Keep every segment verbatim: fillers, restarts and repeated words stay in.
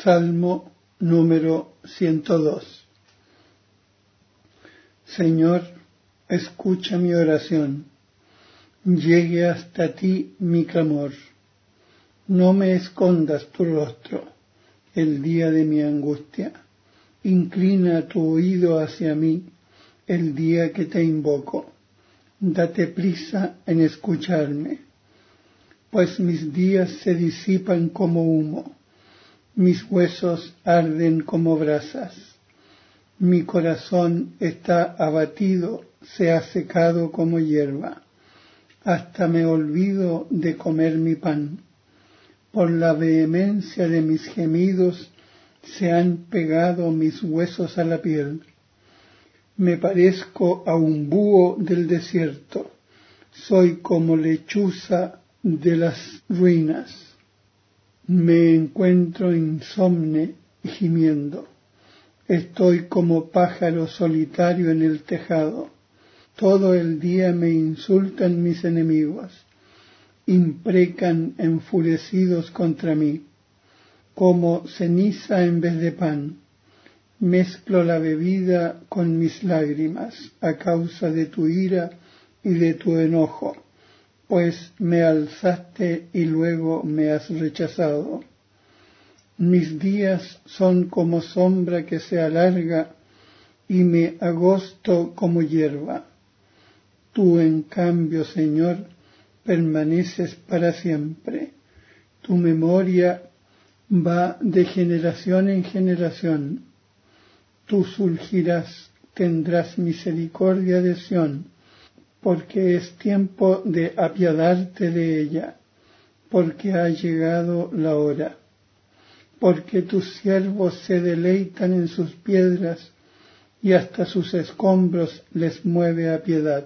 Salmo número ciento dos. Señor, escucha mi oración, llegue hasta ti mi clamor. No me escondas tu rostro el día de mi angustia. Inclina tu oído hacia mí el día que te invoco. Date prisa en escucharme, pues mis días se disipan como humo, mis huesos arden como brasas. Mi corazón está abatido, se ha secado como hierba. Hasta me olvido de comer mi pan. Por la vehemencia de mis gemidos se han pegado mis huesos a la piel. Me parezco a un búho del desierto. Soy como lechuza de las ruinas. Me encuentro insomne y gimiendo. Estoy como pájaro solitario en el tejado. Todo el día me insultan mis enemigos. Imprecan enfurecidos contra mí. Como ceniza en vez de pan, mezclo la bebida con mis lágrimas a causa de tu ira y de tu enojo, pues me alzaste y luego me has rechazado. Mis días son como sombra que se alarga y me agosto como hierba. Tú, en cambio, Señor, permaneces para siempre. Tu memoria va de generación en generación. Tú surgirás, tendrás misericordia de Sión, porque es tiempo de apiadarte de ella, porque ha llegado la hora. Porque tus siervos se deleitan en sus piedras, y hasta sus escombros les mueve a piedad.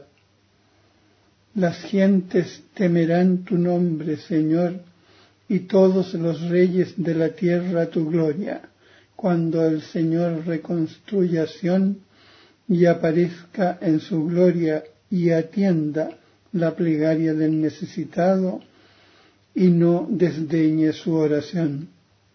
Las gentes temerán tu nombre, Señor, y todos los reyes de la tierra tu gloria, cuando el Señor reconstruya Sión y aparezca en su gloria y atienda la plegaria del necesitado y no desdeñe su oración.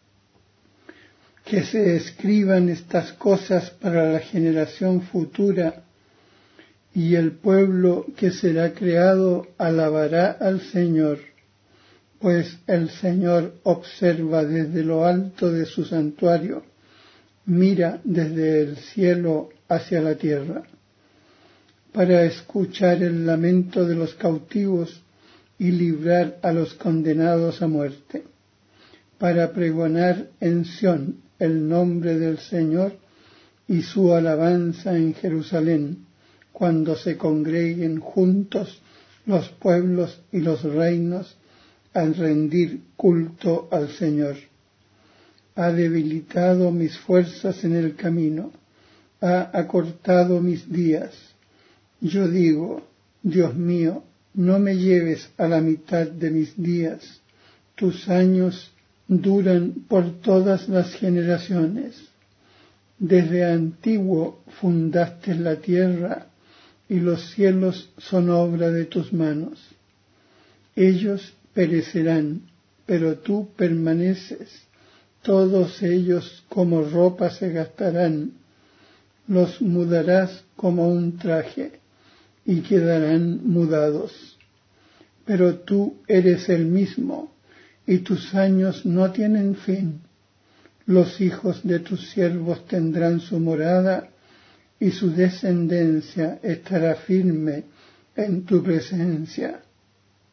Que se escriban estas cosas para la generación futura, y el pueblo que será creado alabará al Señor, pues el Señor observa desde lo alto de su santuario, mira desde el cielo hacia la tierra, para escuchar el lamento de los cautivos y librar a los condenados a muerte, para pregonar en Sión el nombre del Señor y su alabanza en Jerusalén, cuando se congreguen juntos los pueblos y los reinos al rendir culto al Señor. Ha debilitado mis fuerzas en el camino, ha acortado mis días. Yo digo, Dios mío, no me lleves a la mitad de mis días. Tus años duran por todas las generaciones. Desde antiguo fundaste la tierra, y los cielos son obra de tus manos. Ellos perecerán, pero tú permaneces. Todos ellos como ropa se gastarán. Los mudarás como un traje, y quedarán mudados. Pero tú eres el mismo, y tus años no tienen fin. Los hijos de tus siervos tendrán su morada, y su descendencia estará firme en tu presencia.